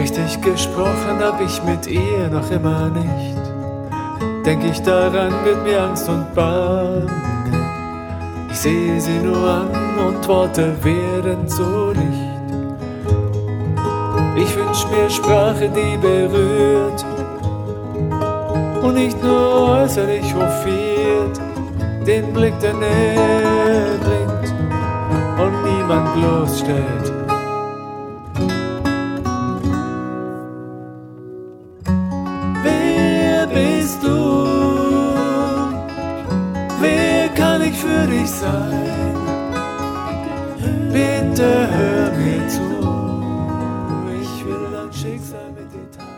Richtig gesprochen hab ich mit ihr noch immer nicht. Denk ich daran, wird mir Angst und Bange. Ich sehe sie nur an und Worte werden so nicht. Ich wünsch mir Sprache, die berührt und nicht nur äußerlich hofiert, den Blick, der Nähe bringt und niemand bloßstellt. Wer bist du? Wer kann ich für dich sein? Bitte hör mir zu, ich will dein Schicksal mit dir teilen.